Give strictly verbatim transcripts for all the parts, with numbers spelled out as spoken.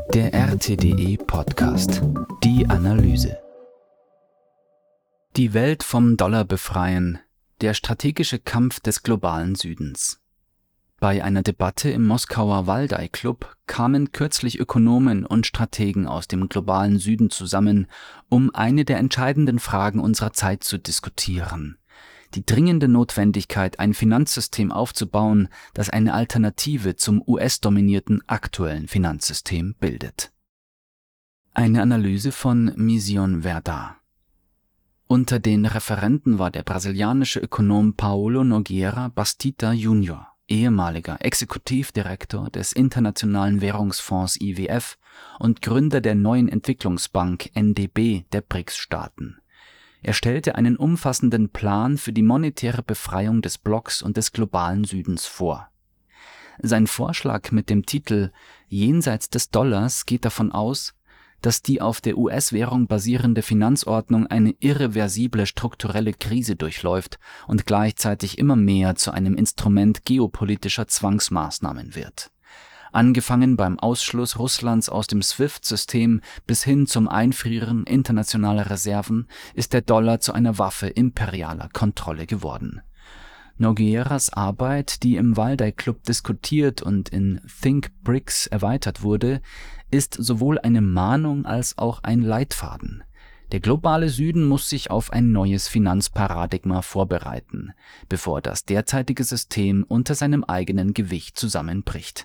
Der R T D E-Podcast. Die Analyse. Die Welt vom Dollar befreien. Der strategische Kampf des globalen Südens. Bei einer Debatte im Moskauer Waldai-Club kamen kürzlich Ökonomen und Strategen aus dem globalen Süden zusammen, um eine der entscheidenden Fragen unserer Zeit zu diskutieren: Die dringende Notwendigkeit, ein Finanzsystem aufzubauen, das eine Alternative zum U S-dominierten aktuellen Finanzsystem bildet. Eine Analyse von Mission Verdad. Unter den Referenten war der brasilianische Ökonom Paulo Nogueira Bastida Junior, ehemaliger Exekutivdirektor des Internationalen Währungsfonds I W F und Gründer der neuen Entwicklungsbank N D B der B R I C S-Staaten. Er stellte einen umfassenden Plan für die monetäre Befreiung des Blocks und des globalen Südens vor. Sein Vorschlag mit dem Titel »Jenseits des Dollars« geht davon aus, dass die auf der U S-Währung basierende Finanzordnung eine irreversible strukturelle Krise durchläuft und gleichzeitig immer mehr zu einem Instrument geopolitischer Zwangsmaßnahmen wird. Angefangen beim Ausschluss Russlands aus dem SWIFT-System bis hin zum Einfrieren internationaler Reserven ist der Dollar zu einer Waffe imperialer Kontrolle geworden. Nogueiras Arbeit, die im Waldai-Club diskutiert und in Think B R I C S erweitert wurde, ist sowohl eine Mahnung als auch ein Leitfaden. Der globale Süden muss sich auf ein neues Finanzparadigma vorbereiten, bevor das derzeitige System unter seinem eigenen Gewicht zusammenbricht.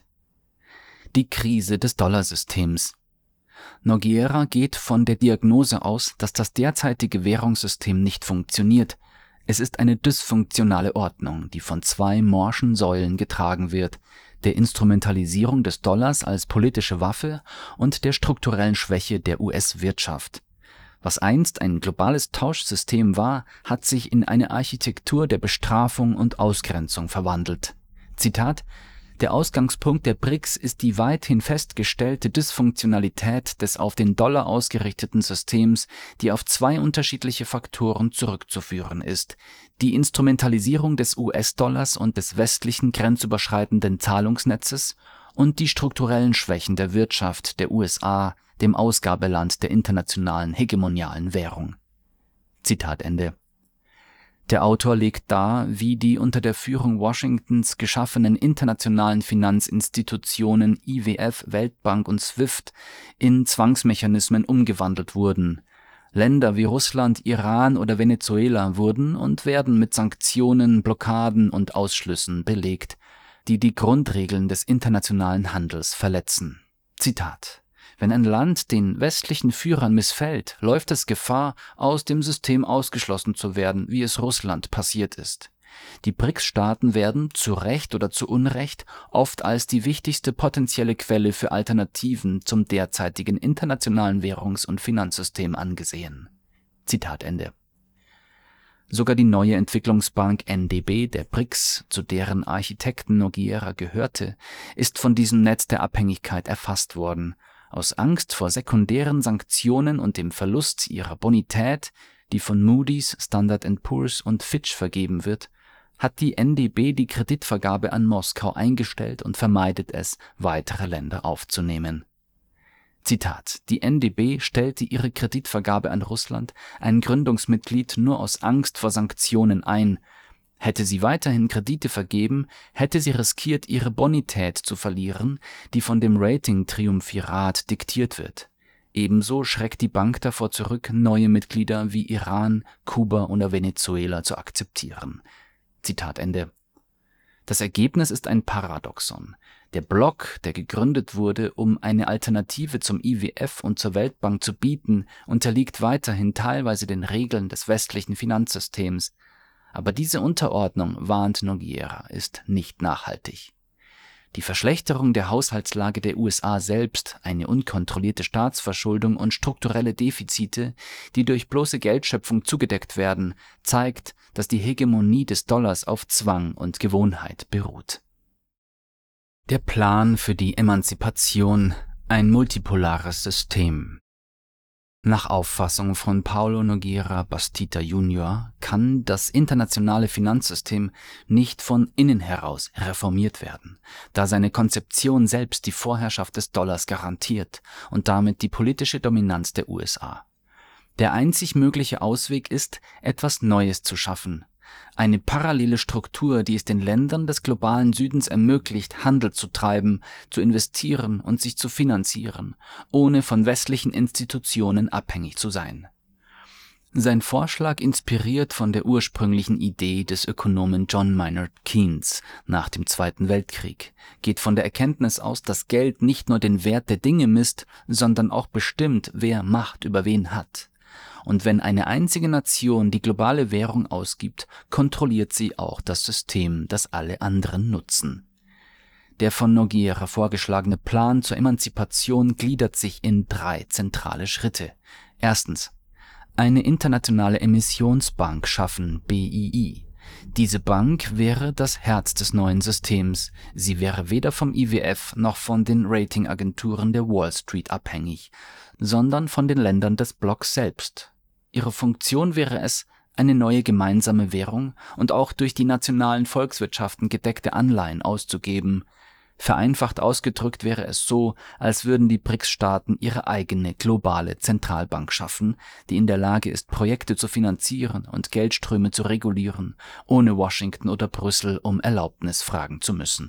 Die Krise des Dollarsystems. Nogueira geht von der Diagnose aus, dass das derzeitige Währungssystem nicht funktioniert. Es ist eine dysfunktionale Ordnung, die von zwei morschen Säulen getragen wird: der Instrumentalisierung des Dollars als politische Waffe und der strukturellen Schwäche der U S-Wirtschaft. Was einst ein globales Tauschsystem war, hat sich in eine Architektur der Bestrafung und Ausgrenzung verwandelt. Zitat: Der Ausgangspunkt der B R I C S ist die weithin festgestellte Dysfunktionalität des auf den Dollar ausgerichteten Systems, die auf zwei unterschiedliche Faktoren zurückzuführen ist: die Instrumentalisierung des U S-Dollars und des westlichen grenzüberschreitenden Zahlungsnetzes und die strukturellen Schwächen der Wirtschaft der U S A, dem Ausgabeland der internationalen hegemonialen Währung. Zitat Ende. Der Autor legt dar, wie die unter der Führung Washingtons geschaffenen internationalen Finanzinstitutionen I W F, Weltbank und SWIFT in Zwangsmechanismen umgewandelt wurden. Länder wie Russland, Iran oder Venezuela wurden und werden mit Sanktionen, Blockaden und Ausschlüssen belegt, die die Grundregeln des internationalen Handels verletzen. Zitat: Wenn ein Land den westlichen Führern missfällt, läuft es Gefahr, aus dem System ausgeschlossen zu werden, wie es Russland passiert ist. Die B R I C S-Staaten werden, zu Recht oder zu Unrecht, oft als die wichtigste potenzielle Quelle für Alternativen zum derzeitigen internationalen Währungs- und Finanzsystem angesehen. Zitat Ende. Sogar die neue Entwicklungsbank N D B der B R I C S, zu deren Architekten Nogueira gehörte, ist von diesem Netz der Abhängigkeit erfasst worden. Aus Angst vor sekundären Sanktionen und dem Verlust ihrer Bonität, die von Moody's, Standard and Poor's und Fitch vergeben wird, hat die N D B die Kreditvergabe an Moskau eingestellt und vermeidet es, weitere Länder aufzunehmen. Zitat: Die N D B stellte ihre Kreditvergabe an Russland, ein Gründungsmitglied, nur aus Angst vor Sanktionen ein. Hätte sie weiterhin Kredite vergeben, hätte sie riskiert, ihre Bonität zu verlieren, die von dem Rating-Triumvirat diktiert wird. Ebenso schreckt die Bank davor zurück, neue Mitglieder wie Iran, Kuba oder Venezuela zu akzeptieren. Zitat Ende. Das Ergebnis ist ein Paradoxon. Der Block, der gegründet wurde, um eine Alternative zum I W F und zur Weltbank zu bieten, unterliegt weiterhin teilweise den Regeln des westlichen Finanzsystems. Aber diese Unterordnung, warnt Nogueira, ist nicht nachhaltig. Die Verschlechterung der Haushaltslage der U S A selbst, eine unkontrollierte Staatsverschuldung und strukturelle Defizite, die durch bloße Geldschöpfung zugedeckt werden, zeigt, dass die Hegemonie des Dollars auf Zwang und Gewohnheit beruht. Der Plan für die Emanzipation, ein multipolares System. Nach Auffassung von Paulo Nogueira Bastida Junior kann das internationale Finanzsystem nicht von innen heraus reformiert werden, da seine Konzeption selbst die Vorherrschaft des Dollars garantiert und damit die politische Dominanz der U S A. Der einzig mögliche Ausweg ist, etwas Neues zu schaffen. Eine parallele Struktur, die es den Ländern des globalen Südens ermöglicht, Handel zu treiben, zu investieren und sich zu finanzieren, ohne von westlichen Institutionen abhängig zu sein. Sein Vorschlag, inspiriert von der ursprünglichen Idee des Ökonomen John Maynard Keynes nach dem Zweiten Weltkrieg, geht von der Erkenntnis aus, dass Geld nicht nur den Wert der Dinge misst, sondern auch bestimmt, wer Macht über wen hat. Und wenn eine einzige Nation die globale Währung ausgibt, kontrolliert sie auch das System, das alle anderen nutzen. Der von Nogueira vorgeschlagene Plan zur Emanzipation gliedert sich in drei zentrale Schritte. Erstens: eine internationale Emissionsbank schaffen, B I I. Diese Bank wäre das Herz des neuen Systems. Sie wäre weder vom I W F noch von den Ratingagenturen der Wall Street abhängig, sondern von den Ländern des Blocks selbst. Ihre Funktion wäre es, eine neue gemeinsame Währung und auch durch die nationalen Volkswirtschaften gedeckte Anleihen auszugeben. Vereinfacht ausgedrückt wäre es so, als würden die B R I C S-Staaten ihre eigene globale Zentralbank schaffen, die in der Lage ist, Projekte zu finanzieren und Geldströme zu regulieren, ohne Washington oder Brüssel um Erlaubnis fragen zu müssen.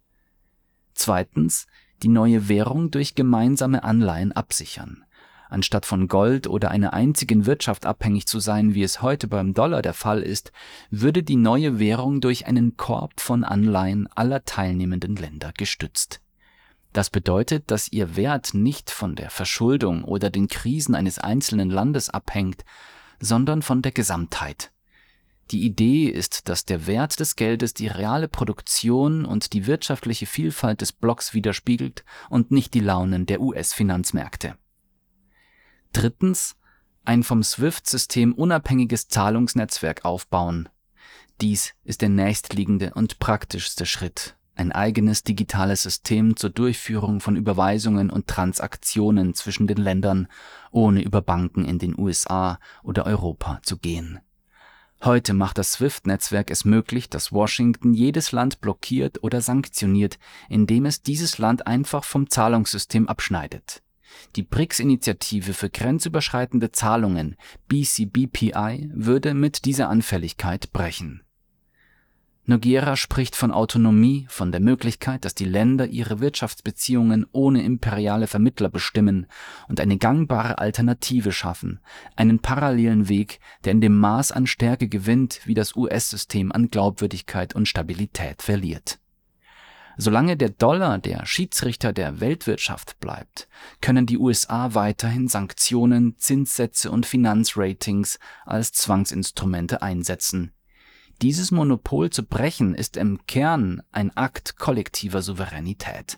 Zweitens: die neue Währung durch gemeinsame Anleihen absichern. Anstatt von Gold oder einer einzigen Wirtschaft abhängig zu sein, wie es heute beim Dollar der Fall ist, würde die neue Währung durch einen Korb von Anleihen aller teilnehmenden Länder gestützt. Das bedeutet, dass ihr Wert nicht von der Verschuldung oder den Krisen eines einzelnen Landes abhängt, sondern von der Gesamtheit. Die Idee ist, dass der Wert des Geldes die reale Produktion und die wirtschaftliche Vielfalt des Blocks widerspiegelt und nicht die Launen der U S-Finanzmärkte. Drittens: ein vom SWIFT-System unabhängiges Zahlungsnetzwerk aufbauen. Dies ist der nächstliegende und praktischste Schritt. Ein eigenes digitales System zur Durchführung von Überweisungen und Transaktionen zwischen den Ländern, ohne über Banken in den U S A oder Europa zu gehen. Heute macht das SWIFT-Netzwerk es möglich, dass Washington jedes Land blockiert oder sanktioniert, indem es dieses Land einfach vom Zahlungssystem abschneidet. Die B R I C S-Initiative für grenzüberschreitende Zahlungen, B C B P I, würde mit dieser Anfälligkeit brechen. Nogueira spricht von Autonomie, von der Möglichkeit, dass die Länder ihre Wirtschaftsbeziehungen ohne imperiale Vermittler bestimmen und eine gangbare Alternative schaffen, einen parallelen Weg, der in dem Maß an Stärke gewinnt, wie das U S-System an Glaubwürdigkeit und Stabilität verliert. Solange der Dollar der Schiedsrichter der Weltwirtschaft bleibt, können die U S A weiterhin Sanktionen, Zinssätze und Finanzratings als Zwangsinstrumente einsetzen. Dieses Monopol zu brechen, ist im Kern ein Akt kollektiver Souveränität.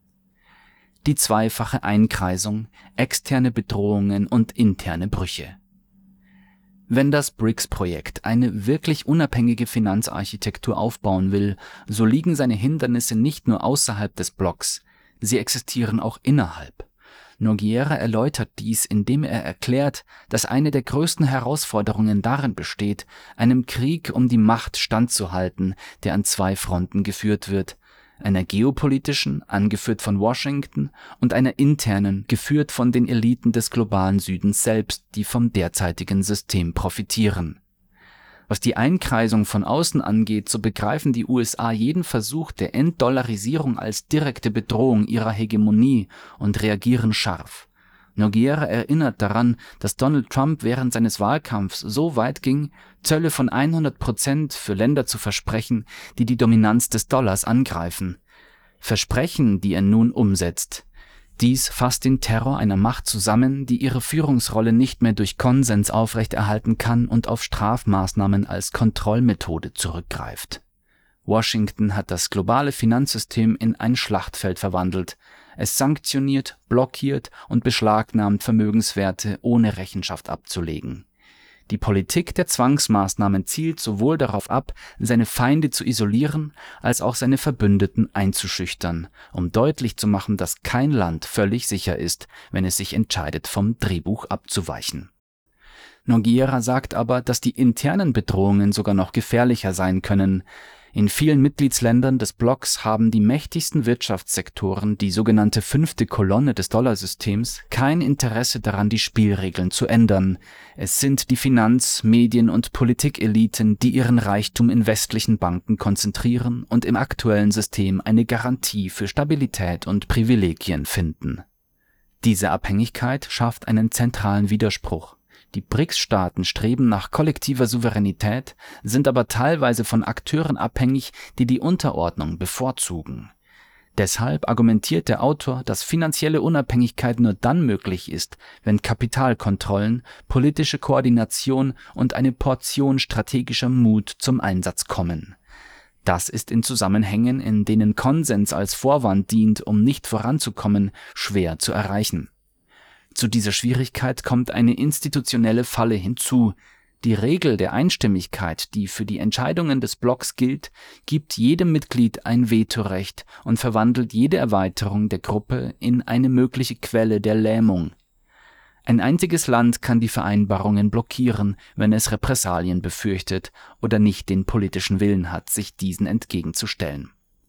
Die zweifache Einkreisung, externe Bedrohungen und interne Brüche. Wenn das B R I C S-Projekt eine wirklich unabhängige Finanzarchitektur aufbauen will, so liegen seine Hindernisse nicht nur außerhalb des Blocks, sie existieren auch innerhalb. Nogueira erläutert dies, indem er erklärt, dass eine der größten Herausforderungen darin besteht, einem Krieg um die Macht standzuhalten, der an zwei Fronten geführt wird: einer geopolitischen, angeführt von Washington, und einer internen, geführt von den Eliten des globalen Südens selbst, die vom derzeitigen System profitieren. Was die Einkreisung von außen angeht, so begreifen die U S A jeden Versuch der Entdollarisierung als direkte Bedrohung ihrer Hegemonie und reagieren scharf. Nogueira erinnert daran, dass Donald Trump während seines Wahlkampfs so weit ging, Zölle von hundert Prozent für Länder zu versprechen, die die Dominanz des Dollars angreifen. Versprechen, die er nun umsetzt. Dies fasst den Terror einer Macht zusammen, die ihre Führungsrolle nicht mehr durch Konsens aufrechterhalten kann und auf Strafmaßnahmen als Kontrollmethode zurückgreift. Washington hat das globale Finanzsystem in ein Schlachtfeld verwandelt. Es sanktioniert, blockiert und beschlagnahmt Vermögenswerte, ohne Rechenschaft abzulegen. Die Politik der Zwangsmaßnahmen zielt sowohl darauf ab, seine Feinde zu isolieren, als auch seine Verbündeten einzuschüchtern, um deutlich zu machen, dass kein Land völlig sicher ist, wenn es sich entscheidet, vom Drehbuch abzuweichen. Nogueira sagt aber, dass die internen Bedrohungen sogar noch gefährlicher sein können. In vielen Mitgliedsländern des Blocks haben die mächtigsten Wirtschaftssektoren, die sogenannte fünfte Kolonne des Dollarsystems, kein Interesse daran, die Spielregeln zu ändern. Es sind die Finanz-, Medien- und Politikeliten, die ihren Reichtum in westlichen Banken konzentrieren und im aktuellen System eine Garantie für Stabilität und Privilegien finden. Diese Abhängigkeit schafft einen zentralen Widerspruch. Die B R I C S-Staaten streben nach kollektiver Souveränität, sind aber teilweise von Akteuren abhängig, die die Unterordnung bevorzugen. Deshalb argumentiert der Autor, dass finanzielle Unabhängigkeit nur dann möglich ist, wenn Kapitalkontrollen, politische Koordination und eine Portion strategischer Mut zum Einsatz kommen. Das ist in Zusammenhängen, in denen Konsens als Vorwand dient, um nicht voranzukommen, schwer zu erreichen. Zu dieser Schwierigkeit kommt eine institutionelle Falle hinzu. Die Regel der Einstimmigkeit, die für die Entscheidungen des Blocks gilt, gibt jedem Mitglied ein Vetorecht und verwandelt jede Erweiterung der Gruppe in eine mögliche Quelle der Lähmung. Ein einziges Land kann die Vereinbarungen blockieren, wenn es Repressalien befürchtet oder nicht den politischen Willen hat, sich diesen entgegenzustellen.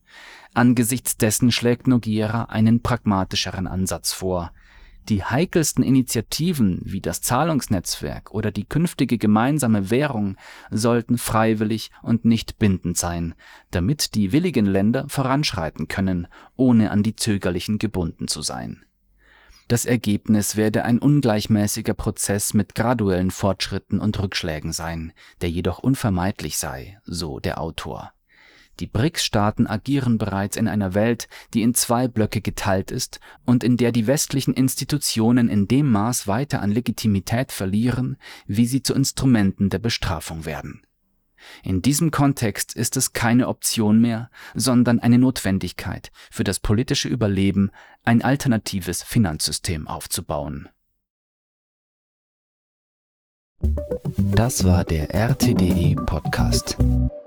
Angesichts dessen schlägt Nogueira einen pragmatischeren Ansatz vor. Die heikelsten Initiativen wie das Zahlungsnetzwerk oder die künftige gemeinsame Währung sollten freiwillig und nicht bindend sein, damit die willigen Länder voranschreiten können, ohne an die zögerlichen gebunden zu sein. Das Ergebnis werde ein ungleichmäßiger Prozess mit graduellen Fortschritten und Rückschlägen sein, der jedoch unvermeidlich sei, so der Autor. Die B R I C S-Staaten agieren bereits in einer Welt, die in zwei Blöcke geteilt ist und in der die westlichen Institutionen in dem Maß weiter an Legitimität verlieren, wie sie zu Instrumenten der Bestrafung werden. In diesem Kontext ist es keine Option mehr, sondern eine Notwendigkeit für das politische Überleben, ein alternatives Finanzsystem aufzubauen. Das war der R T D E Podcast.